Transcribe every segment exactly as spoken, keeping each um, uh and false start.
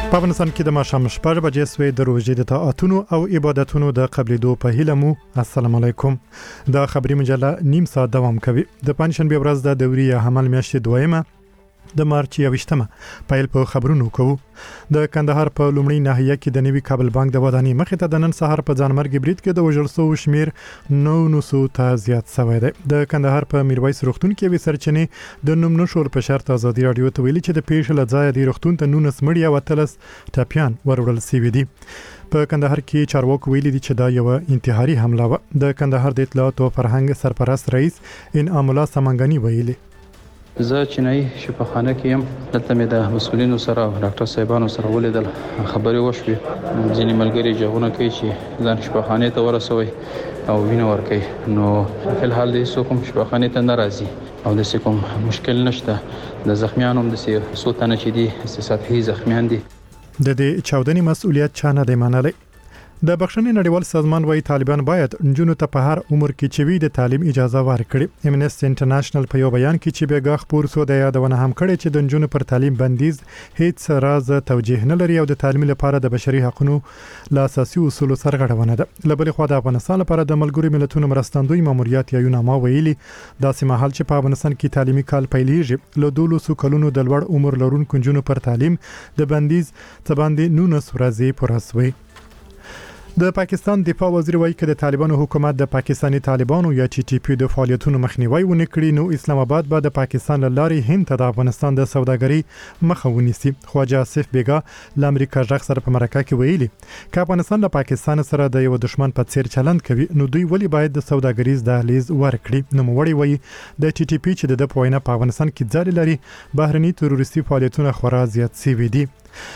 په افغانستان کې د ماښام شپږ بجې سوې د روژې د طاعتونو او عبادتونو د قبلېدو په هیله مو السلام علیکم. د خبري مجله نیم ساعت دوام کوي. د پنځشنبه ورځ د دوري حمل میاشتې دویمه د مارچ یوویشتمه پیل په خبرونو کوو. د کندهار په لومړی ناحیه کې د نوي کابل بانک د ودانۍ مخې ته د نن سهار په ځانمرګ برید کې د وژل شوو شمیر نو نو ته زیات شوی دی. د کندهار په میرویس روغتون کې وی سرچینې د نوم نشور په شرط ازادي رادیو ته ویلي چې د پیښې لځای دی روغتون ته نونس مړی او تلس ټاپیان ورول سوي دي. په کندهار کې چارواکو ویلي دي چې دا یو انتحاري حمله و. د کندهار د اطلاعات او فرهنګ سرپرست رئیس انعام الله سمنګانی ویلي زه چینای شفاخانه کې يم. دلته مې د مسؤلینو سره او ډاکټر صاحبانو سره ولیدل. خبرې وشوې ځینې ملګري جوونه کوي چې ځان شفاخانه ته ورسوي او وینه ورکوي. نو په الحال دې څوک هم شفاخانه ته ناراضي او د کوم مشکل نشته. د زخمیانو هم د څو تنه چې دي سطحي زخمیان دي. د دې چاودنې مسؤلیت چا نه دی منلی. د بخښنې نړیوال سازمان وايي طالبان باید نجونو ته په هر عمر کې چې وي د تعلیم اجازه ورکړي. امنیسټي انټرنیشنل په یو بیان کې چې بیګا خبر سو د یادونه هم کړي چې د نجونو پر تعلیم بندیز هیڅ راز توجیه نه لري او د تعلیم لپاره د بشري حقوقو له اساسي اصولو سرغړونه ده. لبل خو د افغانستان لپاره د ملګرو ملتونو مرستندوی ماموریت یا یوناما ویلي داسې مهال چې په افغانستان کې تعلیمي کال پیلېږي له دولسو کلونو د لوړ عمر لرونکو نجونو پر تعلیم د بندیز تباندې نونس ورځې پرسوي. د پاکستان دفاع وزیر وایي چې د طالبانو حکومت د پاکستاني طالبانو یا ټي ټي پی د فعالیتونو مخنیوي ونه کړي نو اسلام آباد به د پاکستان لارې هند ته د افغانستان د سوداګرۍ مخه ونیسي. خواجه آصف بیګا ل امریکا ژغ سره په مرکه کې ویلي چې افغانستان له پاکستان سره د یو دښمن په څیر چلند کوي نو دوی ولی باید د سوداګریز دهلیز ورکړي. نو موړي وایي د ټي ټي پی چې د پوینه په افغانستان کې ځای لري بهرني تروریستي فعالیتونه خورا زیات سوي دي.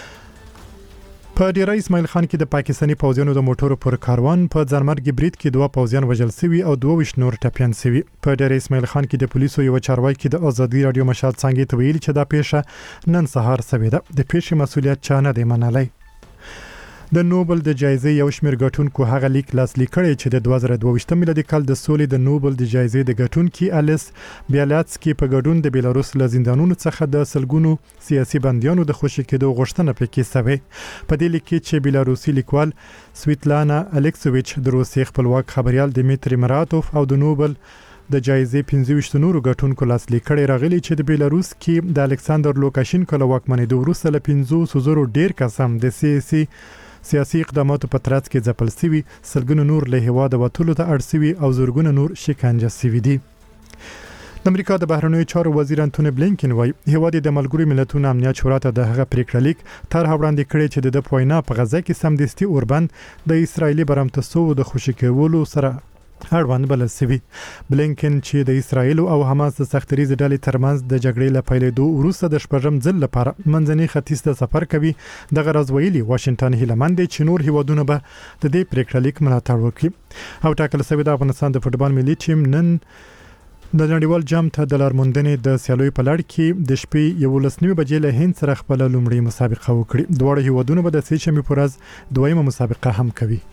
په ډیره اسماعیل خان کې د پاکستاني پوځیانو د موټرو پر کاروان په ځانمرګ برید کې دوه پوځیان وژل شوي او دوه ویشت نور ټپیان شوي. په ډیره اسماعیل خان کې د پولیسو یو چارواکي د ازادي رادیو مشال څنګه ته ویلي چې دا پیښه نن سهار شوې ده. د پیښې مسؤلیت چا نه دی منلی. د نوبل د جایزې یو شمېر ګټونکو هغه لیک لاسلیک کړی چې د دوه زره دوه ویشت میلادي کال د سولې د نوبل د جایزې د ګټونکي الیس بیالیاتسکي په ګډون د بیلاروس له زندانونو څخه د سلګونو سیاسي بندیانو د خوشي کېدو غوښتنه پکې شوې. په دې لیک کې چې بیلاروسي لیکوال سویتلانا الکسویچ د روسي خپلواک خبريال دمیتری مراتوف او د نوبل د جایزې پنځه ویشت نورو ګټونکو لاسلیک کړي راغلي چې د بیلاروس کې د الکساندر لوکاشینکو له واکمنېدو وروسته له پنځوس زرو ډیر کسان د سیاسي سیاسي اقداماتو په ترڅ کې ځپل شوي، سلګونه نور له هیواده وتلو ته اړ شوي او زرګونه نور شکنجه شوي دي. د امریکا د بهرنیو چارو وزیر انټونی بلینکن وايي هیواد د ملګرو ملتونو امنیت شورا ته د هغه پریکړه لیک طرح وړاندې کړی چې د پوینا په غزا کې سمدستي اوربند د اسرایلی برمتسو د خوشی کولو سره اړوند بلل شوی. بلینکن چې د اسرایل او حماس د سختریز ډلې ترمنځ د جګړې له پیلېدو وروسته د شپږم ځل لپاره منځني ختیځ ته سفر کوي د غرض ویلي واشنگټن هیلمند چې نور هیوادونه به د دې پریکړه لیک ملاتړ وکړي. او ټاکل شوی د افغانستان د فوتبال ملي ټیم نن د نړیوال جام ته د لارموندنې د سیالوي په لړ کې د شپې یولس نیمې بجې له هند سره خپل لومړی مسابقه وکړي. دواړه هیوادونه به د سې شنبې په ورځ دویمه مسابقه هم کوي.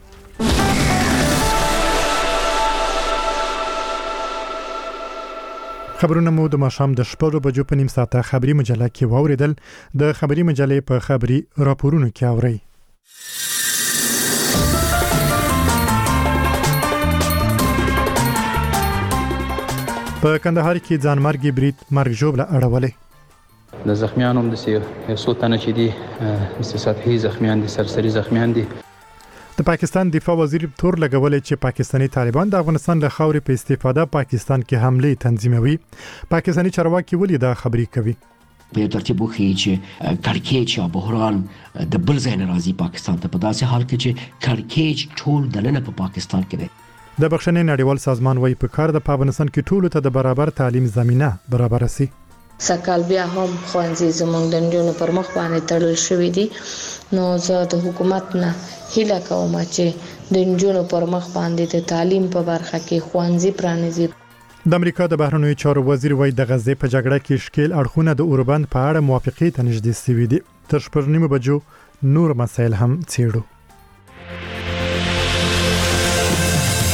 خبرونه مو د ماښام د شپږ بجو په نیم ساعته خبري مجله کې واوریدل. د خبري مجلې په خبري راپورونو کې اورئ. په کندهار کې ځانمرګي برید مرګ ژوبله اړولې. د زخمیانو هم د څو تنه چې دي سطحي زخمیان دي، سرسري زخمیان دي. د پاکستان دفاع وزیر تور لګولې چې پاکستاني طالبان د افغانستان له خاورې په استفاده پاکستان کې حمله تنظیموي. پاکستاني چارواکي ولې دا خبرې کوي؟ په ترتیب وخی چې کړکېچ یا بحران د بل ځای نه راځي پاکستان ته، په داسې حال کې چې کړکېچ ټول دننه په پاکستان کې دی. د بخښنې نړیوال سازمان وايي په کار د افغانستان کې ټولو ته د برابر تعلیم زمينه برابر سي. سکال بیا هم خوانځي زمونږ د نجونو پر مخ باندې تړل شوې دي. نو زه د حکومت نه هیله کوم چې د نجونو پر مخ باندې د تعلیم په برخه کې خوانځي پرانیزي. د امریکا د بهرنیو چارو وزیر وايي د غزې په جګړه کې شکیل اړخونه د اوربند په اړه موافقې ته نږدې شوي دي. تر شپږ نیمې بجو نور مسایل هم څېړو.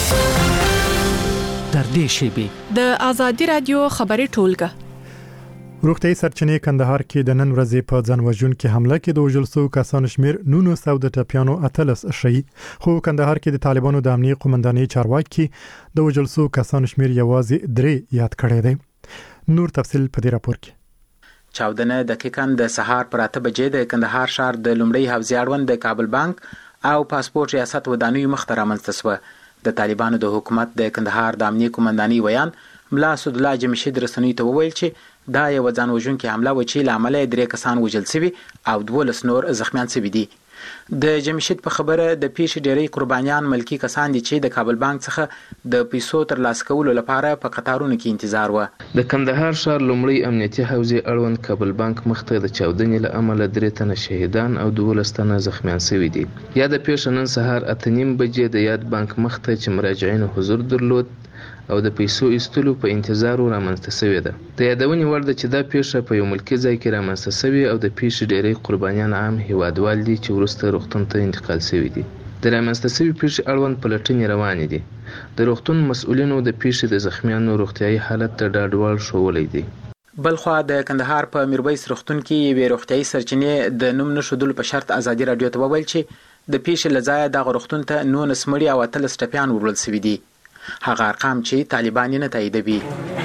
در دې شیبې د ازادي رادیو خبري ټولګه روغتیايي سرچینې کندهار کې د نن ورځې په ځان وژونکو حمله کې د وژل شوو کسانو شمیر نونو سو د ټپیانو اتلس شي خو کندهار کې د طالبانو د امنیت قومندانۍ چارواکي د وژل شوو کسانو شمیر یوازې درې یاد کړی دی. نور تفصیل په دې راپور کې. چاودنه دقیقاً د سهار پر اته بجې د کندهار ښار د لومړی حوزې اړوند د کابل بانک او پاسپورت ریاست ودانیو مخ ته رامنځته شوه. د طالبانو د حکومت د کندهار د امنیت قومندانۍ ویان ملا اسد الله جمشید رسنۍ ته وویل چې دا یو ځان وژونکي حمله و چې لامل درې کسان وژل شوي او دولس نور زخمیان شوي دي. د جمشید په خبره د پیښې ډېری قربانیان ملکی کسان دي چې د کابل بانک څخه د پیسو تر لاسه کولو لپاره په قطارونو کې انتظار و. د کندهار ښار لومړی امنیتي حوزې اړوند کابل بانک مخته د چاودنې له امله درې تنه شهیدان او دولس تنه زخمیان شوي دي. یا د پیښې نن سهار اته نیم بجې د یاد بانک مخته چې مراجعینو حضور درلود او د پیسو ایستلو په انتظار رامنځته شوې ده. د یادونې وړ ده چې دا پیښه په یو ملکي ځای کې رامنځته شوې او د پیښې ډېری قربانیان عام هیوادوال دي چې وروسته روغتون ته انتقال شوي دي. د رامنځته شوې پیښې اړوند پلټنې روانې دي. د روغتون مسؤلینو د پیښې د زخمیانو روغتیايي حالت ته ډاډ ورکړی دی. بلخوا د کندهار په میرویس روغتون کې یوې روغتیايي سرچینې د نوم نښودلو په شرط ازادي راډیو ته وویل چې د پیښې له ځایه دغه روغتون ته نولس مړي او اتلس ټپیان وړل شوي دي. هغه ارقام چې طالبان یې نه تاییدوي.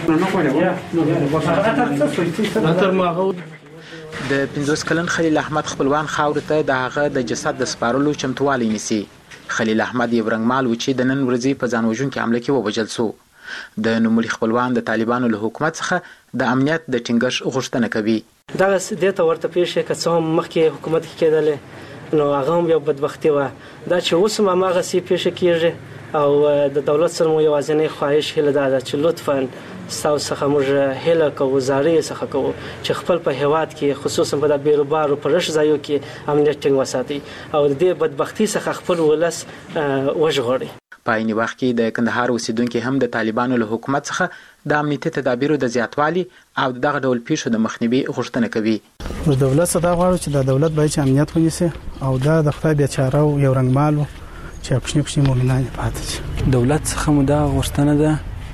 د پنځوس کلن خلیل احمد خپلوان خاورې ته د هغه د جسد د سپارلو چمتووالی نیسي. خلیل احمد یو رنګمال و چې د نن ورځې په ځان وژونکي حمله کې ووژل شو. د نوموړي خپلوان د طالبانو له حکومت څخه د امنیت د ټینګښت غوښتنه کوي. دغه دې ته ورته پیښې که څه هم مخکې حکومت کې کېدلې نو هغه هم یو بدبختي وه. دا چې اوس هم هماغسې پیښه کېږي او د دولت سره مو یوازینی خواهش هیله دا ده چې لطفاً ستاسو څخه موږ هیله کوو زارۍ څخه کوو چې خپل په هیواد کې خصوصا په د بیروبارو په رش ځایو کې امنیت ټینګ وساتئ او د دې بدبختي څخه خپل ولس وژغورئ. په عین وخت کې د کندهار اوسیدونکو هم د طالبانو له حکومت څخه د امنیتي تدابیرو د زیاتوالي او دغه ډول پیښو د مخنیوي غوښتنه کوي. د دولت څخه غواړو چې د دولت باید امنیت ونیسي او دا د خدای بیچاره او یو رنګمال چې کوچني کوچني مؤمنان پاتې شي. دولت څخه مو دا غوښتنه ده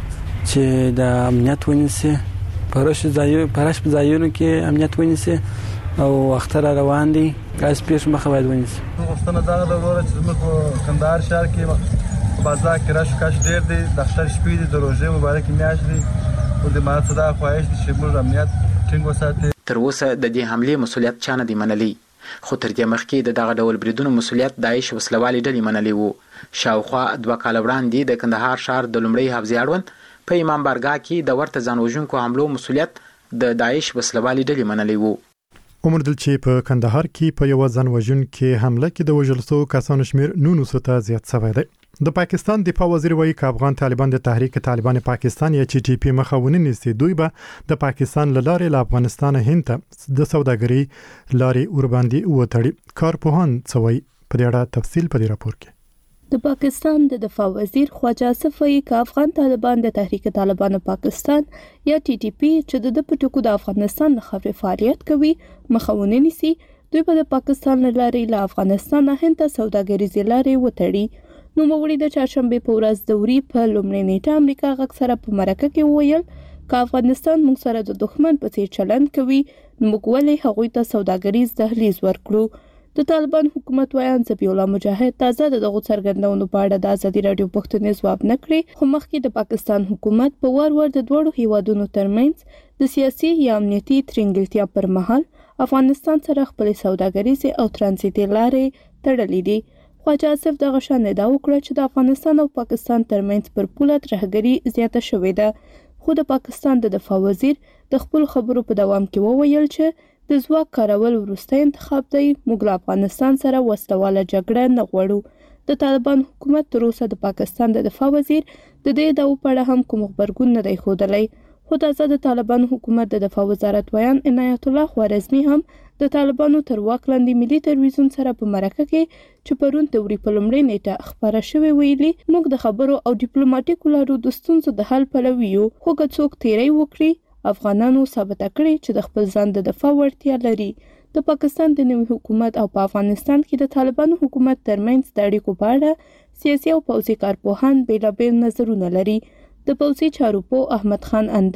چې د امنیت ونیسي پرش ځایو پرش ځایونو کې امنیت ونیسي او اختر روان دي کاس پیښ مخه باید ونیسي. غوښتنه دا ده چې موږ کندهار شهر کې بازار کې راش کاش ډېر دي د اختر شپې دي د روزې مبارک میاشت دي او د ماته دا خواهش دي چې موږ امنیت ټینګ وساتو. تر اوسه د دې حملې مسولیت چا نه دی منلی خو تر دې مخکې د دغه ډول بریدونو مسولیت داعش وسلوالې ډلې منلی وو. شاوخوا دوه کاله وړاندې د کندهار ښار د لومړۍ حوزې اړوند په امام بارګاه کې د ورته ځان وژونکو حملو مسولیت د داعش وسلوالې ډلې منلی وو. عمر دل چې په کندهار کې په یو ځان وژونکي حمله کې د وژل شوو کسانو شمیر نونو سو ته زیات شوی دی. د پاکستان دفاع وزیر وایي چې افغان طالبان د تحریک طالبان پاکستان یا چې ټي پی مخاونین نيسي دوی به د پاکستان لاره له افغانستان هند ته د سوداګري لارې ور باندې وټړي. کارپوهان څوي په دې اړه تفصیل په دې راپور کې. د پاکستان د دفاع وزیر خواجه آصف وایي چې افغان طالبان د تحریک طالبان پاکستان یا ټي ټي پی چې د پټکو د افغانستان خبري فعالیت کوي مخاونین نيسي دوی به د پاکستان لارې له افغانستان هند ته سوداګریزي لارې وټړي. نو موري د چهارشنبه په ورځ دوري په لومړنۍ نیټه امریکا غږ سره په مرکه کې وویل چې افغانستان موږ سره د دښمن په څیر چلند کوي نو موږ ولې هغوی ته سوداګریز دهلیز ورکړو. د طالبان حکومت ویان ذبیح الله مجاهد تازه دغه څرګندونو په اړه د ازادي راډیو پښتنې ځواب نکړي خو مخکې د پاکستان حکومت په وار ور د دوړو هیوادونو ترمنځ د سیاسي یا امنیتي ترنګلتیا پر مهال افغانستان سره خپل سوداګریز او ترانزیتي لارې تړلې دي. خواجه آصف دغه شان ادعا وکړه چې د افغانستان او پاکستان ترمنځ پر پوله ترهګري زیاته شوې ده خو د پاکستان د دفاع وزیر د خپل خبرو په دوام کې وویل چې د ځواک کارول وروستی انتخاب دی. موږ له افغانستان سره وسلواله جګړه نه غواړو. د طالبان حکومت تر اوسه د پاکستان د دفاع وزیر د دې ادعاو په اړه هم کوم خبرګون نه دی ښودلی خو تازه د طالبان حکومت د دفاع وزارت ویان عنایت الله خوارزمي هم د طالبانو تر واک لاندې ملي تلویزیون سره په مرکه کې چې پرون توري په لومړۍ نیټه خبره شوې ویلي موږ د خبرو او ډیپلوماټیکو لارو د ستونزو د حل پلوي یو خو که څوک تیری وکړي افغانانو ثابت کړي چې د خپل ځان د دفاع وړتیا لري. د پاکستان د نوي حکومت او په افغانستان کې د طالبانو حکومت ترمنځ د اړیکو په اړه سیاسي او پوځي کارپوهان بیلابیل نظرونه لري. د پوځي چارو پوه احمد خان اندړ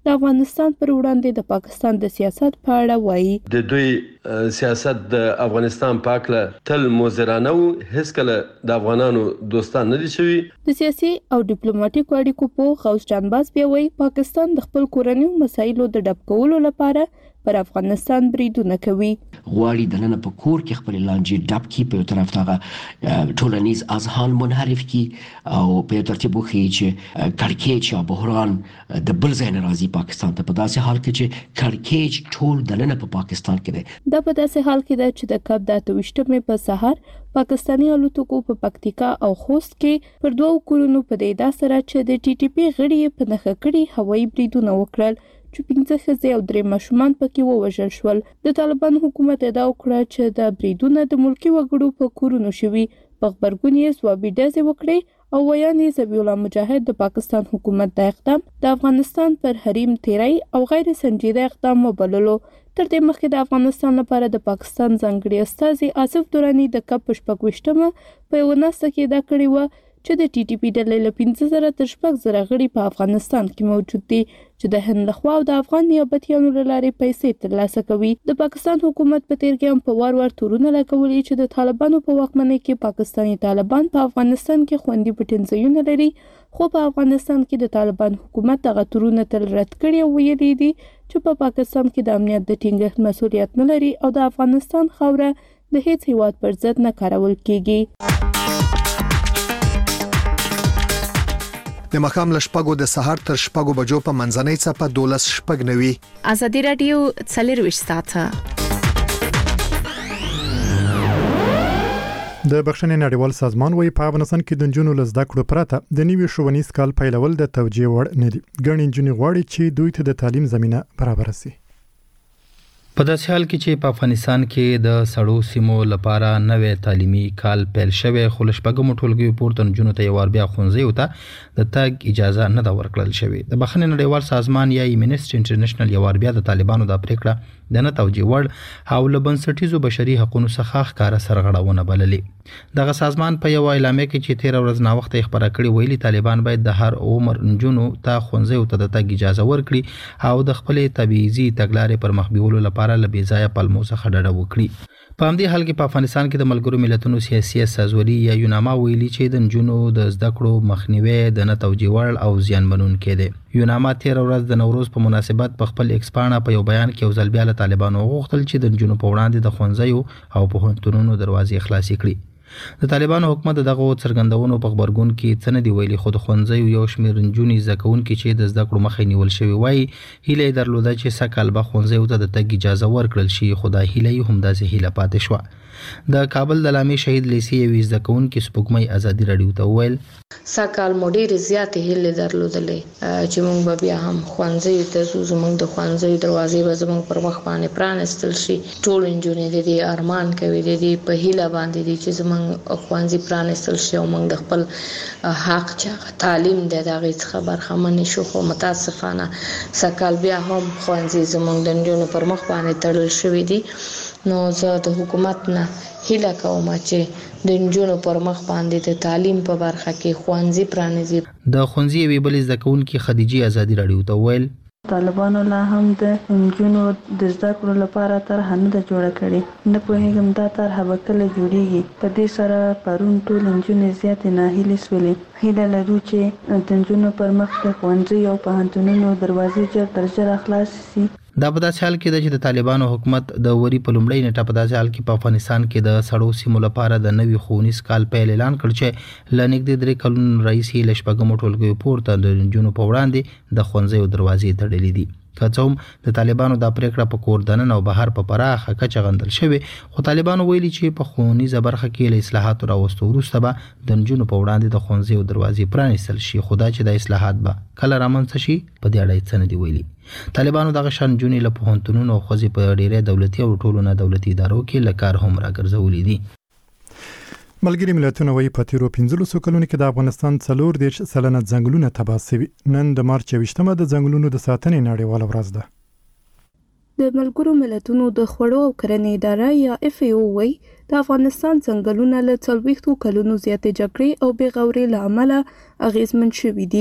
د افغانستان پر وړاندې د پاکستان د سیاست په اړه وایي. د دوی سیاست د افغانستان پاکله تل مزرانه او هیڅ کله د افغانانو دوستان نه دي شوي. د سیاسي او ډیپلوماټیکو اړیکو په غوث جانباز بیا وایي پاکستان د خپل کورنیو مسایلو د ډب کولو لپاره پر افغانستان بریدونه کوي. غواړي د نن په کور کې خپل لانجې ډب کی په طرف ته ټولنیز اذهان منحرف کی او په ترتیب وخی چې کړکېچ او بحران د بل ځای نه راځي پاکستان ته په داسې حال کې چې کړکېچ ټول د نن په پاکستان کې دی. دا په داسې حال کې ده چې د کب د اته ویشتمې په سهار پاکستانی الوتکو په پکتیکا او خوست کې پر دوه کورونو په دې دا سره چې د ټي ټي پی غړي په نخښه کړي هوایي بریدونه وکړل چې پنځه ښځې او درې ماشومان پکې ووژل شول. د طالبان حکومت ادعا وکړه چې د بریدونه د ملکي وګړو په کورونو شوي. په خبرګون یې ځوابي ډزې وکړې او ویان یې ذبیح الله مجاهد د پاکستان حکومت د اقدام د افغانستان پر حریم تیری او غیر سنجیده اقدام وبللو. تر دې مخکې د افغانستان لپاره د پاکستان ځانګړي استازي آصف درانی د کپ په شپږ ویشتمه په یوه ناسته کې دا کړې وه چې د ټي ټي پی ډلې له پنځه زره تر شپږ زره غړي په افغانستان کې موجود دي چې د هند لخوا او د افغان نیابتیانو له لارې پیسې ترلاسه کوي. د پاکستان حکومت په تیر کې هم په وار وار تورونه لګولي چې د طالبانو په واکمنۍ کې پاکستاني طالبان په افغانستان کې خوندي پټنځایونه لري، خو په افغانستان کې د طالبان حکومت دغه تورونه تل رد کړي او ویلي دي چې په پاکستان کې د امنیت د ټینګښت مسؤلیت نه لري او د افغانستان خاوره د هیڅ هیواد پر ضد نه کارول کیږي. د مخام لشپګو د سحر تر شپګو بجو په منځنۍ څپه دولس شپګ نوي. ازادي رادیو څلرويش ساعته. د بخښنې نړیوال سازمان وايي په افغانستان کې د نجونو لزده کړو پرته د نوي ښوونیز کال پیلول د توجیه وړ نه دي. ګڼ نجونې غواړي چې دوی ته د تعلیم زمينه برابر شي. په داسې حال کې چې په افغانستان کې د سړو سیمو لپاره نوې تعلیمي کال پیل شوی، خو له شپږمو ټولګیو پورته نجونو ته یو وار بیا ښوونځیو ته د تګ اجازه نه ده ورکړل شوې. د بخښنې نړیوال سازمان یا ایمنسټي انټرنیشنل یو وار بیا د طالبانو د پریکړه د نه توجیه وړ او له بنسټیزو بشري حقوقو څخه ښکاره سرغړونه بللې. دغه سازمان په یو اعلامیه کې چې تیر ورځ نا وخت خبره کړې ویلي طالبان باید د هر عمر نجونو ته ښوونځیو ته د تګ اجازه ورکړي او د خپل تبعیضي تګلارې پر مخ بیولو لپاره له بې ځایه پلمو څخه ډډه وکړي. په همدې حال کې په افغانستان کې د ملګرو ملتونو سیاسي استازولي یا یوناما ویلي چې د نجونو د زده کړو مخنیوي د نه توجیه وړ او زیانمنونکی دی. یوناما تیر ورځ د نوروز په مناسبت په خپل ایکس پاڼه په یو بیان کې یو ځل بیا له طالبانو وغوښتل چې د نجونو په وړاندې د ښوونځیو او پوهنتونونو دروازې خلاصې کړي. د طالبانو حکومت دغه څرګندونو په خبرګون کې څه نه دی ویلي، خو د ښوونځیو یو شمېر نجونې زده کوونکي چې د زده کړو مخې نیول شوي وایي هیله یې درلوده چې سږکال به ښوونځیو ته د تګ اجازه ورکړل شي، خو دا هیله یې همداسې هیله پاتې شوه. د کابل د لامې شهید لیسې یوې زده کوونکې سپوږمۍ ازادي راډیو ته وویل سږکال مو ډېرې زیاتې هیلې درلودلې چې موږ به بیا هم ښوونځیو ته ځو، زموږ د ښوونځیو دروازې به زموږ پر مخ باندې پرانیستل شي. ټول نجونې د دې ارمان کوي، د دې په هیله باندې دي چې زموږ ښوونځي پرانیستل شي او موږ د خپل حق چې تعلیم دی د هغې څخه برخمن شو. خو متاسفانه سږکال بیا هم ښوونځي زموږ د نجونو پر مخ باندې تړل شوي دي. نو زه د حکومت نه هیله کوم چې د نجونو پر مخ باندې د تعلیم په برخه کې ښوونځي پرانیزي. د ښوونځي یوې بلې زده کوونکې خدیجې ازادي راډیو ته وویل طالبانو لا هم د نجونو د زده کړو لپاره طرحه نه ده جوړه کړې. نه پوهېږم دا طرحه به کله جوړېږي. په دې سره پرون ټول نجونې زیاتې ناهیلې شولې. هیله لرو چې د نجونو پر مخ د ښوونځي او پوهنتونونو دروازې ژر تر ژره خلاصې سي. دا په داسې حال کې ده چې د طالبانو حکومت د وري په لومړۍ نیټه په داسې حال کې په افغانستان کې د سړو سیمو لپاره د نوي ښوونیز کال پیل اعلان کړ چې له نږدې درې کلونو راهیسې له شپږمو ټولګیو پورته د نجونو په وړاندې د ښوونځیو دروازې تړلې دي. که څه هم د طالبانو دا پریکړه په کور دننه او بهر په پراخه کچه غندل شوې، خو طالبانو ویلي چې په ښوونیزه برخه کې له اصلاحاتو راوستو وروسته به د نجونو په وړاندې د ښوونځیو دروازې پرانیستل شي، خو دا چې د اصلاحات به کله رامنځته شي په دې اړه یې څه نه دي ویلي. طالبانو دغه شان نجونې له پوهنتونونو او ښځې په ډېری دولتي او ټولو نه دولتي ادارو کې له کار هم راګرځولي دي. ملګري ملتونه وايي په تیرو پنځلسو کلونو کې د افغانستان څلور دېرش سلنه ځنګلونه تباه شوي. نن د مارچ یوویشتمه د ځنګلونو د ساتنې نړیواله ورځ ده. د ملګرو ملتونو د خوړو او کرنې اداره یا اف ای او وايي د افغانستان ځنګلونه له څلوېښتو کلونو زیاتې جګړې او بې غورۍ له امله اغېزمن شوي دي.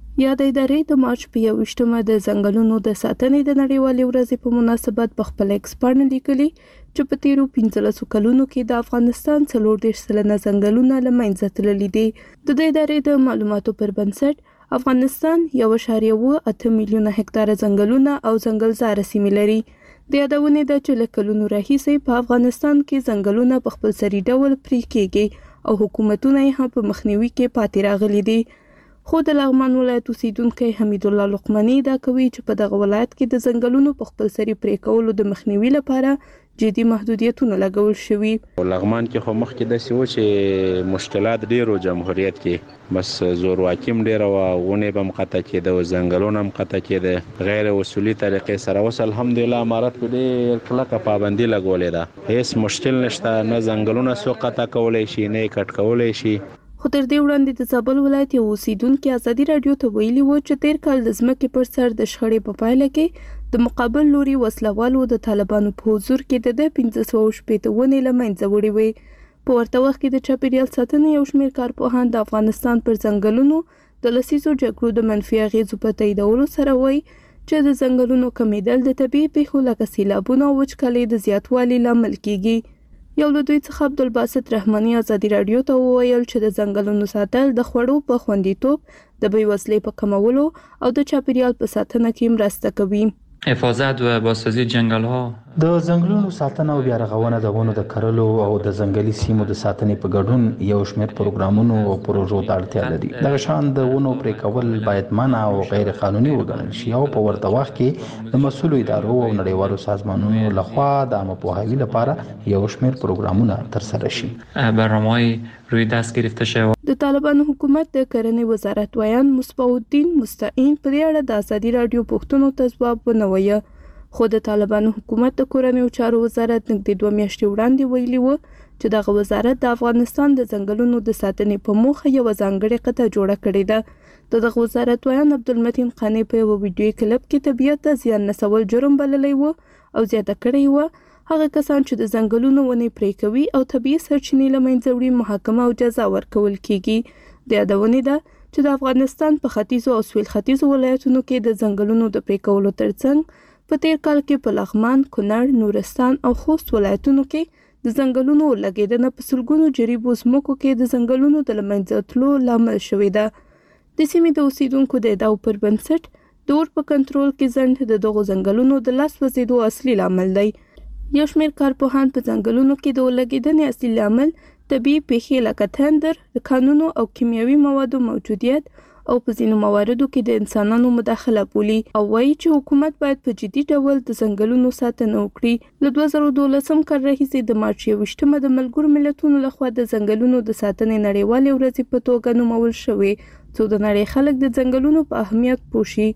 یا د ادارې د مارچ په یوویشتمه د ځنګلونو د ساتنې د نړیوالې ورځې په مناسبت په خپل ایکس باندې لیکلي چې په تیرو پنځلسو کلونو کې د افغانستان څلور دېرش سلنه ځنګلونه له منځه تللي دي. د دې ادارې د معلوماتو پر بنسټ افغانستان یو اعشاریه اووه اته میلیونه هکتاره ځنګلونه او ځنګلزاره سیمې لري. د یادونې ده چې له کلونو راهیسې په افغانستان کې ځنګلونه په خپلسري ډول پرې کېږي او حکومتونه یې هم په مخنیوي کې پاتې راغلي دي. خو د لغمان ولایت اوسیدونکی حمید الله لقمنی دا کوي چې په دغه ولایت کې د ځنګلونو په خپلسري پرې کولو د مخنیوي لپاره جدي محدودیتونه لګول شوي. لغمان کې خو مخکې داسې و چې مشکلات ډېر و جمهوریت کې، بس زورواکي هم ډېره وه، ونې به هم قطع کېده، ځنګلونه هم قطع کېده غیر اصولي طریقې سره. اوس الحمدلله امارت په ډېر کلکه پابندي لګولې ده، هیڅ مشکل نشته، نه ځنګلونه څوک قطع کولی شي نه یې کټ کولی شي. خو تر دې وړاندې د زابل ولایت یو اوسیدونکي ازادي راډیو ته ویلي و چې تیر کال د ځمکې پر سر د شخړې په پایله کې د مقابل لوري وسلوالو د طالبانو په حضور کې د ده پنځه سوه شپېته ونې له منځه وړې وې. په ورته وخت کې د چاپیریال ساتنې یو شمېر کارپوهان د افغانستان پر ځنګلونو د لسیزو جګړو د منفي اغېزو په تاییدولو سره وایي چې د ځنګلونو کمیدل د طبیعي پیښو لکه سیلابونو او وچکالۍ د زیاتوالي لامل کیږي. یو له دوی څخه عبدالباسط رحماني ازادي راډیو ته وویل چې د ځنګلونو ساتل د خوړو په خوندیتوب، د بیوزلۍ په کمولو او د چاپیریال په ساتنه کې مرسته کوي. حفاظت و بازسازی جنگل ها د ځنګلونو ساتنه او بیا رغونه د ونو د کرلو او د ځنګلي سیمو د ساتنې په ګډون یو شمېر پروګرامونو او پروژو ته اړتیا لري. دغه شان د ونو پرې کول باید منع او غیر قانوني وګڼل شي او په ورته وخت کې د مسؤلو ادارو او نړیوالو سازمانونو لخوا د عامه پوهاوي لپاره یو شمېر پروګرامونه ترسره شي. برنامه‌های روی دست گرفته شود. د طالبانو حکومت د کرنې وزارت ویان مصباح الدین مستعین په دې اړه د ازادي راډیو پوښتنو ته ځواب ونه وایه، خو د طالبانو حکومت د کورنیو چارو وزارت نږدې دوه میاشتې وړاندې ویلي و چې دغه وزارت د افغانستان د ځنګلونو د ساتنې په موخه یوه ځانګړې قطعه جوړه کړې ده. د دغه وزارت ویان عبدالمتین قانی په یوه ویډیوي کلپ کې طبیعت ته زیان رسول جرم بللی و او زیاته کړې وه هغه کسان چې د ځنګلونو ونې پرې کوي او طبیعي سرچینې له منځه وړي محاکمه او جزا ورکول کیږي. د یادونې ده چې د افغانستان په ختیځو او سویل ختیځو ولایتونو کې د ځنګلونو د پرې کولو ترڅنګ په تیر کال کې په لغمان، کونړ، نورستان او خوست ولایتونو کې د ځنګلونو لګیدنه په سلګونو جریبو ځمکو کې د ځنګلونو د له منځه تلو لامل شوې ده. د سیمې د اوسیدونکو د ادعاو پر بنسټ د اور په کنټرول کې ځنډ د دغو ځنګلونو د لاس وځېدو اصلي لامل دی. یو شمېر کارپوهان په ځنګلونو کې د لګیدنې اصلي لامل طبیعي پیښې لکه تندر، د کانونو او کیمیاوي موادو موجودیت او په ځینو مواردو کې د انسانانو مداخله بولي او وایي چې حکومت باید په جدي ډول د ځنګلونو ساتنه وکړي. له دوه زره دولسم کال راهیسې د مارچ یوویشتمه د ملګرو ملتونو لخوا د ځنګلونو د ساتنې نړیوالې ورځې په توګه نومول شوې څو د نړۍ خلک د ځنګلونو په اهمیت پوه شي.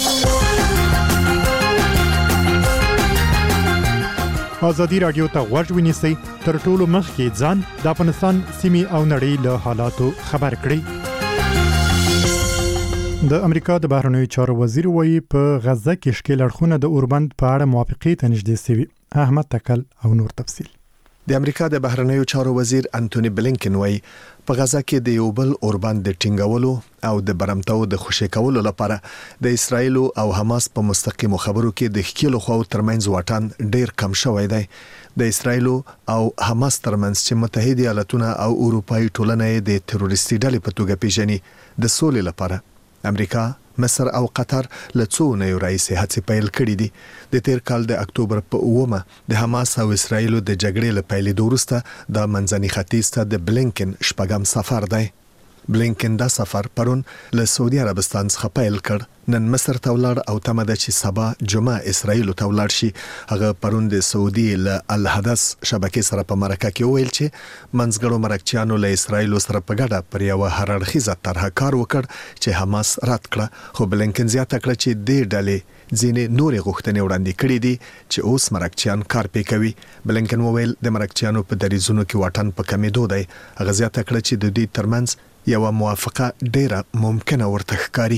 ازادي راډیو ته غوږ ونیسئ، تر ټولو مخکې ځان د افغانستان سیمې او نړۍ له حالاتو خبر کړئ. د امریکا د بهرنیو چارو وزیر وایي په غزه کې ښکېل اړخونه د اوربند په اړه موافقې ته نږدې سوي. احمد تکل او نور تفصیل. د امریکا د بهرنیو چارو وزیر انټونی بلینکن وایي په غزه کې د یو بل اوربند د ټینګولو او د برمتو د خوشی کولو لپاره د اسرایل او حماس په مستقیمو خبرو کې د ښکېلو خو ترمنځ واټن ډیر کم شوی دی. د اسرایل او حماس ترمنځ چې متحده ایالاتونه او اروپאי ټولنه د تروریستي ډلې په توګه پیژني د سولې لپاره امریکا، مصر او قطر له څو نه راځي هڅې پیل کړې دي. د تیر کال د اکتوبر په اومه د حماس او اسرایل د جګړې له پیلېدو وروسته د منځني ختیځ ته د بلینکن شپږم سفر دی. بلینکن دا سفر پرون له سعودي عربستان څخه پیل کړ. نن مصر ته ولاړ او تمه ده چې سبا جمعه اسرایل ته ولاړ شي. هغه پرون د سعودي له الحدث شبکې سره په مرکه کې ویل چې منځګړو مرکچیانو له اسرایل سره په ګډه پر یو هرړخیزه طرح کار وکړ چې حماس رد کړه. خو بلینکن زیاته کړه چې د ډلې ځینې نورې غوښتنې وړاندې کړې دي چې اوس مرکچیان کار پې کوي. بلینکن وویل د مرکچیانو په دریزونو کې واټن په کمیدو دی. هغه زیاته کړه چې د دوی ترمنځ یو موافقه ډیره ممکنه ورته ښکاري.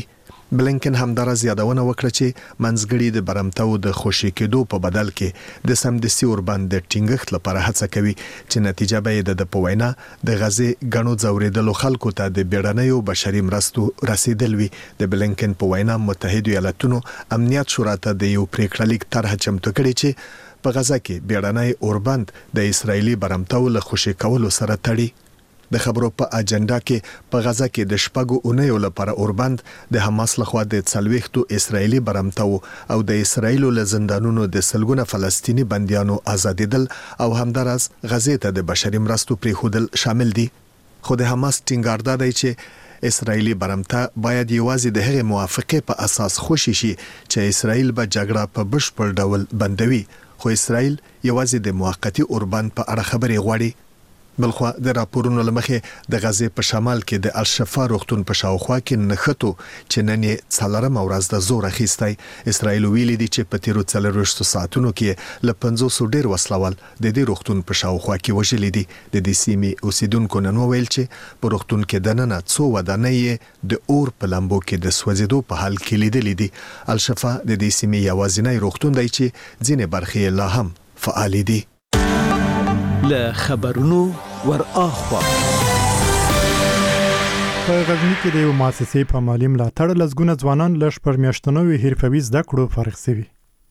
بلینکن همدارس یادونه وکړه چې منځګړي د برمتو د خوشي کېدو په بدل کې د سمدستي اوربند د ټینګښت لپاره هڅه کوي چې نتیجه به د پوینا د غزې غنو ځوریدلو خلکو ته د بیړنیو بشري مرستو رسیدل وي. د بلینکن په وینا متحده ایالاتونو امنیت شورا ته د یو پریکړلیک طرح چمتو کړي چې په غزا کې بیړنی اوربند د اسرایلی برمتو له خوشي کولو سره تړي. د خبرو په اجنډا کې په غزا کې د شپږو اونیو لپاره اوربند د حماس لخوا د څلويختو اسرایلی برمتو او د اسرایلو له زندانونو د سلګونه فلسطینی بنديانو آزادیدل او همدارس غزې ته د بشري مرستو پریښودل شامل دي. خو د حماس ټینګار دی چې اسرایلی برمته باید یوازې د هغې موافقه په اساس خوشي شي چې اسرایل به جګړه په بشپړ ډول بندوي، خو اسرایل یوازې د موقتی اوربند په اړه خبرې غواړي. بلخوا د راپورونو لمخې د غزې په شمال کې د الشفا روغتون په شاوخوا کې نښتو چې نن یې څلورم ورځ د زور اخیستی. اسرایل ویلي دي چې په تیرو څلورویشتو ساعتونو کې له پنځوسو ډیر وسلوال د دې روغتون په شاوخوا کې وژلي دي. د دې سیمې اوسیدونکو نن ویل چې په روغتون کې دننه څو ودانۍ د اور په لمبو کې د سوځېدو په حال کې لیدلې دي. الشفا د دې سیمې یوازینی روغتون دی چې ځینې برخې لا هم فعال دي. له خبرونو ور اخوا په غزنی کې د یو مؤسسې په مالی ملاتړ لزګونه ځوانان لږ پر میاشتنوي حرفوي زده کړو فارغ شوي.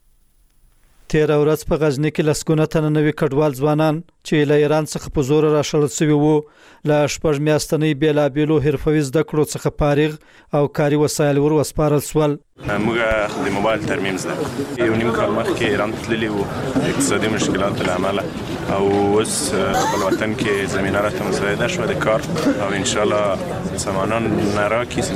تیر ورځ په غزنی کې لسګونه تنه نوي کډوال ځوانان چې له ایران څخه په زور راشړل شوي وو له شپږ میاشتنۍ بیلابېلو حرفوي زده کړو څخه فارغ او کاري وسایل ور وسپارل شول. موږ د موبایل ترمیم زده یو نیم کال مخکې ایران تللی وو اقتصادي مشکلات له امله او اوس په وطن کې زمينه راته مساعده شوه د کار او ان شاء الله سامانان ناراکي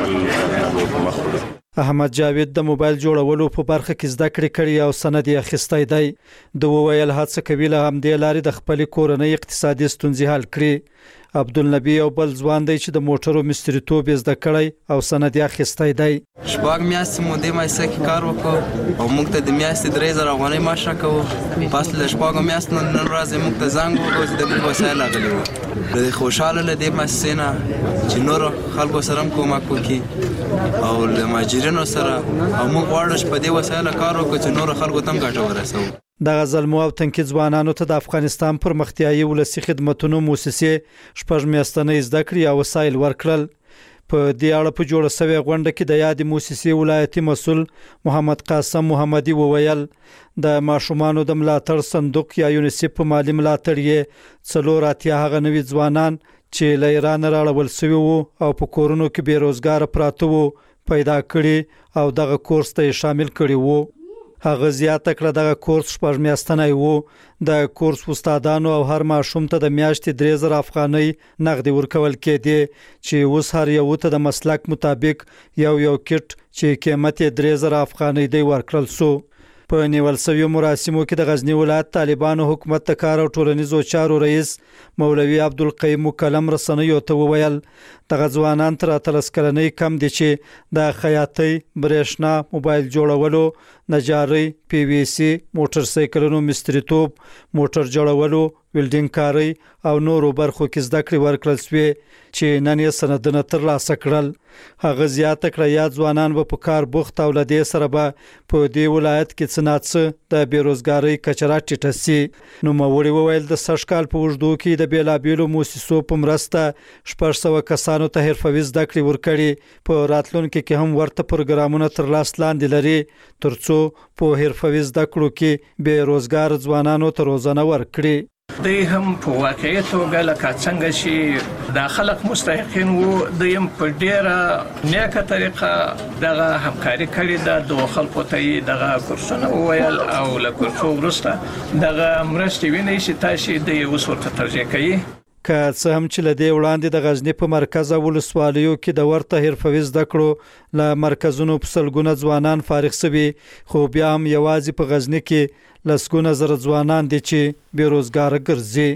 سم مخور. احمد جاوید د موبایل جوړولو په برخه کې زده کړې کړې او سند یې اخیستی دی. د وویل هڅه کوي له همدې لارې د خپل کورنۍ اقتصادي ستونزې حل کړي. عبدالنبی او بل ځوان دی چې د موټرو مستریتوب زده کړی او سند یې اخیستی دی. شپږ میاشتې مو د مایسه کې کار وکړو او موږ ته د میاشتې درې زره افغانۍ معاش راکوو. پس له شپږو میاشتو نن ورځې موږ ته زنګ وکړو چې د موږ وسایل راغلي وو. د خوشحاله له دې مؤسسې نه چې نور خلکو سره هم کومک وکړي او له مهاجرینو سره او موږ غواړو چې په دې وسایلو کار وکړو چې نور خلکو ته هم ګټه ورسوو. د غزلمو او تنکي ځوانانو ته د افغانستان پرمختیايي ولسي خدماتو مؤسسې شپږ میاشتنۍ زده کړې او وسایل ورکړل. په دې اړه په جوړه شوې غونډه کې د یادې مؤسسې ولایتي مسؤل محمد قاسم محمدي وویل د ماشومانو د ملاتړ صندوق یا یونیسف په مالی ملاتړ یې څلور اتیا هغه نوي ځوانان چې له ایران راړول شوي وو او په کورونو کې بیروزګار پراته وو پیدا کړي او دغه کورس ته شامل کړي وو. هغه زیاته کړه دغه کورس شپږ میاشتنی وو. د کورس استادانو او هر ماشوم ته د میاشتې درې زره افغانۍ نغدي ورکول کېدی چې اوس هر یو ته د مسلک مطابق یو یو کټ چې قیمت یې درې زره افغانۍ دی ورکړل شو. په نیول شویو مراسمو کې د غزنی ولایت طالبانو حکومت د کار او ټولنیزو چارو رئیس مولوي عبدالقیم مکلم رسنیو ته وویل دغه ځوانان تر اتلس کلنۍ کم دي چې د خیاطۍ، برېښنا، موبایل جوړولو، نجارۍ، پی وی سی، موټر سایکلونو مستریتوب، موټر جوړولو، ویلډینګ کاری او نورو برخو کې زده کړې ورکړل شوې چې نن یې سندونه ترلاسه کړل. هغه زیاته کړه یا ځوانان به په کار بوخت او له دې سره به په دې ولایت کې څه ناڅه د بیروزګارۍ کچره ټیټه سي. نوموړي وویل د سږ کال په اوږدو کې د بیلابېلو مؤسسو په مرسته شپږ سوه کسانو ته حرفوي زده کړې ورکړي. په راتلونکي کې هم ورته پروګرامونه تر لاس لاندې لري ترڅو په حرفوي زده کړو کې بیروزګار ځوانانو ته روزنه ورکړي. دوی هم په واقعي توګه لکه څنګه چې د خلک مستحقین وو دوی هم په ډیره نیکه طریقه دغه همکاري کړې ده. دوه خلکو ته یې دغه کورسونه وویل او له کورسو وروسته دغه مرستې وینئ چې تاسې دوی اوس ورته توجیه کوي. که څه هم چې له دې وړاندې د غزنی په مرکز او ولسوالیو کې د ورته حرفوي زده کړو له مرکزونو په سلګونه ځوانان فارغ شوي، خو بیا هم یوازې په غزنی کې لسګونه زره ځوانان دي چې بیروزګار ګرځي.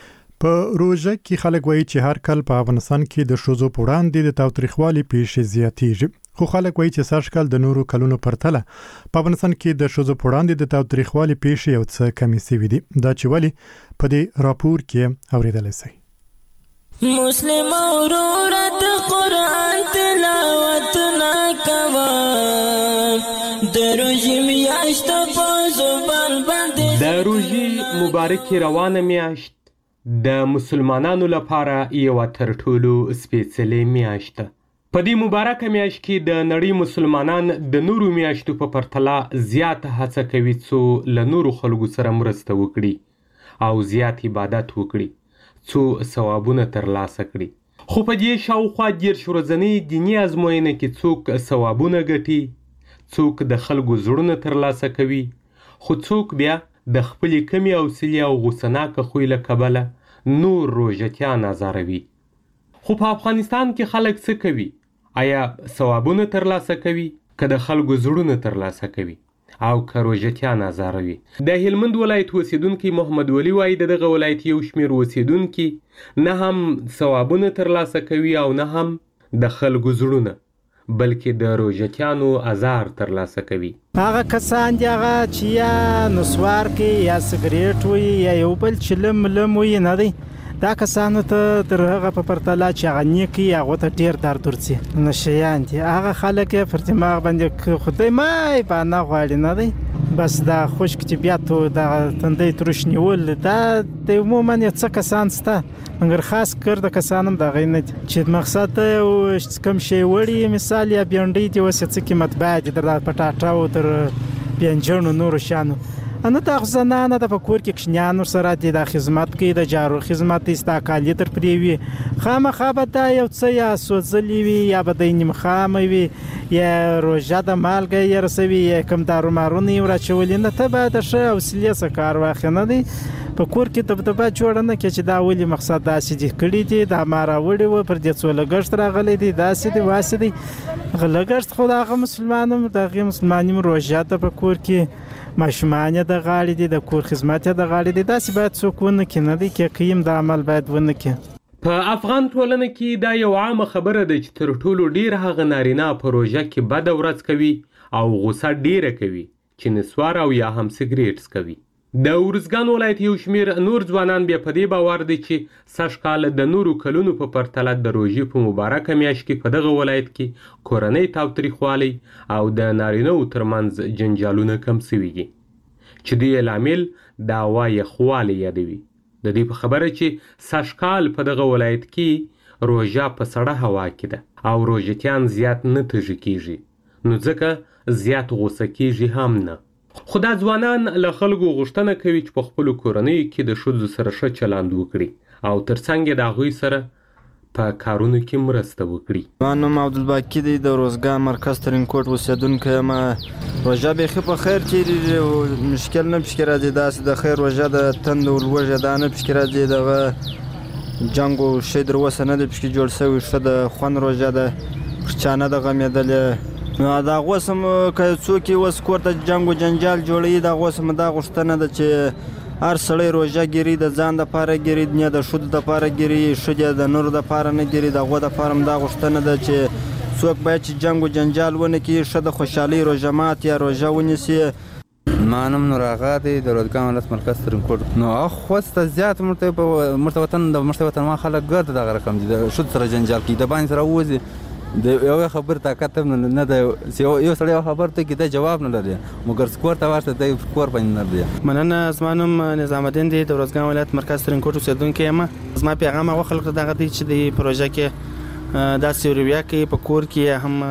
په روژه کې خلک وایي چې هر کال په افغانستان کې د ښځو په وړاندې د تاوتریخوالي پیښې زیاتېږي، خو خلک وایي چې سږ کال د نورو کلونو پرتله په افغانستان کې د ښځو په وړاندې د تاوتریخوالي پیښې یو څه کمې شوي دي. دا چې ولې په دې راپور کې اورېدلی شئ. مسلم اورورت قرآن تلاوت ناکم د روژې مبارکې روانه میاشت د مسلمانانو لپاره یوه تر ټولو سپېڅلې میاشت ده. په دې مبارکه میاشت کې د نړۍ مسلمانان د نورو میاشتو په پرتله زیات هڅه کوي څو له نورو خلکو سره مرسته وکړي او زیات عبادت وکړي څو ثوابونه ترلاسه کړي. خو په دې شاوخوا دېرش ورځنۍ دیني ازموینه کې څوک ثوابونه ګټي، څوک د خلکو زړونه ترلاسه کوي، خو څوک بیا د خپلې کمې حوصلې او غوسناکه خوی له کبله نور روژتیان ازاروي. خو په افغانستان کې خلک څه کوي؟ آیا ثوابونه ترلاسه کوي که د خلکو زړونه ترلاسه کوي او که روژتیان ازاروي؟ د هلمند ولایت اوسیدونکی محمد ولی وایي د دغه ولایت یو شمېر اوسیدونکي نه هم ثوابونه ترلاسه کوي او نه هم د خلکو زړونه، بلکې د روژتیانو ازار ترلاسه کوي. هغه کسان دي هغه چې یا نسوار کوي یا سګریټ وي یا یو بل چې لم لم وي نه دی، دا کسانو ته تر هغه په پرتله چې هغه نیک وي هغو ته ډېر درد ورځي. نشیان دي هغه خلک یې پر دماغ باندې خدای مای بانه غواړي نه دی، بس دا خشک طبیعت او د تندی ترش نیول دا د عموما یې څه کسان شته، مګر خاص کر د کسان هم دغه نه دي چې مقصد ته کم شی وړي. مثال یا بینډۍ دي اوس څه قیمت باید در پټاټا او تر بینجنو نورو شانو انا د زنانه د پکور کې کښنیانو سره دي د خدمت کوي، د جارو خدمت استاکالی تر پریوي خامخا به دا یو څه یا سوځلي وي یا به د نیم خامه وي یا روژه د مالګه یې رسوي یا کوم دارو مارونه یې وراچولي نه، ته باید د ښه حوصلې څخه کار واخلې نه دی. په کور کې دبدبه جوړه نه کړي چې دا ولې مقصد داسې دي کړي دي، دا ما راوړي وه پر دې څو لګښت راغلی دی، داسې دی واسې دی. هغه لګښت خو د هغه مسلمان هم د هغې مسلماني هم روژه ده په کور کې، ماشومان یې د غاړې دي، د کور خدمت یې د غاړې دی، داسې باید څوک ونه کړي نه دی کې قیم د عمل باید ونه کړي. په افغان ټولنه کې دا یو عامه خبره ده چې تر ټولو ډیر هغه نارینه په روژه کې بده ورځ کوي او غوسه ډیره کوي چې نسوار او یا هم سګریټ څکوي. د ارزګان ولایت یو شمېر نور ځوانان بیا په دې باور دي چې سږ کال د نورو کلونو په پرتله د روژې په مبارکه میاشت کې په دغه ولایت کې کورنۍ تاوتریخوالی او د نارینه‌و ترمنځ جنجالونه کم سوي دي چې د یې لامل د هوا یخوالی یادوي. د دې په خبره چې سږ کال په دغه ولایت کې روژه په سړه هوا کې ده او روژتیان زیات نه تږي کیږي، نو ځکه زیات غوسه کیږي هم نه. خو دا ځوانان له خلکو غوښتنه کوي چې په خپلو کورنیو کې د ښځو سره ښه چلند وکړي او ترڅنګ یې د هغوی سره په کارونو کې مرسته وکړي. زما نوم عبدالباقي دی، د روزګان مرکز ترینکوټ اوسېدونکی یم. روژه بیخي په خیر تېرېږي او مشکل نه پکې راځي، داسې د خیر روژه د تند ولوږه دا نه پکې راځي، دغه جنګ او شی تر اوسه نه دی پکې جوړ شوی، ښه د خوند روژه ده، پر چا نه ده غمېدلې. نو د هغو سم که څوک یې اوس کور ته جنګ و جنجال جوړوي، د هغو سم دا غوښتنه ده چې هر سړی روژه ګیري، د ځان دپاره ګیري، نه د ښځو دپاره ګیري، ښځې د نورو دپاره نه ګیري. د هغو دپاره هم دا غوښتنه ده چې څوک باید چې جنګ و جنجال ونه کړي، ښه د خوشحالۍ روژه مات یا روژه ونیسي. ما نوم نور آغا دی، د روزګان ولایت مرکز ترینکوټ. نو خوسته زیات مرته وطن د مرته وطن ما خلک ګرد دغه رقم دي، د ښځو سره جنجال کوي، د باندې سره ووځي د یو خبر طاقت هم نه ده، یو سړی یو خبر ته کې د جواب نه لري، مګر کور ته ورته د کور باندې نه دی. مننه. زما نوم نظام الدین دی، د روزګان ولایت مرکز ترینکوټ اوسېدونکی یم. زما پیغام هغو خلکو ته دغه دی چې د پروژه کې داسې رویه کوي، په کور کې هم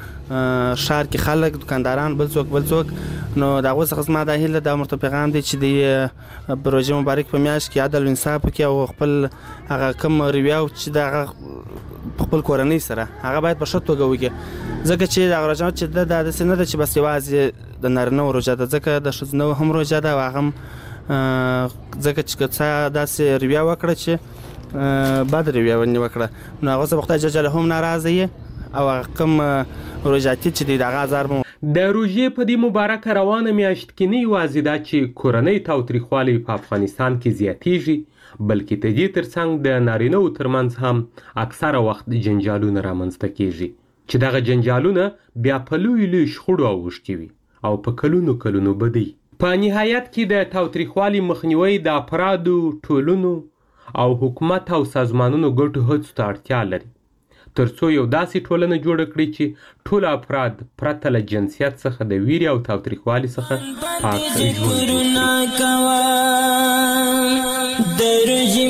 ښار کې خلک دکانداران بل څوک بل څوک، نو د هغو څخه زما دا هیله دا ورته پیغام دی چې د پروژې مبارک په میاشت کې عدل و انصاف وکړي او خپل هغه کوم رویه چې د هغه په خپل کورنۍ سره هغه باید په ښه توګه وکړي، ځکه چې دغه روژه چې ده دا داسې نه ده چې بس یوازې د نارینه‌و روژه ده، ځکه د ښځینه‌و هم روژه ده او هغه هم ځکه چې که څه داسې رویه وکړه چې بد رویه ونې وکړه نو هغه څه به خدای جل جلاله هم ناراضه وي او هغه کوم روژاتي چې دی د هغه ازار به د روژې په دې مبارکه روانه میاشت کې نه یوازې دا چې کورنۍ تاوتریخوالی په افغانستان کې زیاتیږي، بلکې د دې ترڅنګ د نارینه‌و ترمنځ هم اکثره وخت جنجالونه رامنځته کیږي چې دغه جنجالونه بیا په لوی لوی شخړو اوښتي وي او په کلونو کلونو بدی. په نهایت کې د تاوتریخوالي مخنیوی د افرادو، ټولنو او حکومت او سازمانونو ګډو هڅو ته اړتیا لري ترڅو یو داسې ټولنه جوړه کړي چې ټول افراد پرته له جنسیت څخه د ویرې او تاوتریخوالي څخه پاک ژوند وکړي.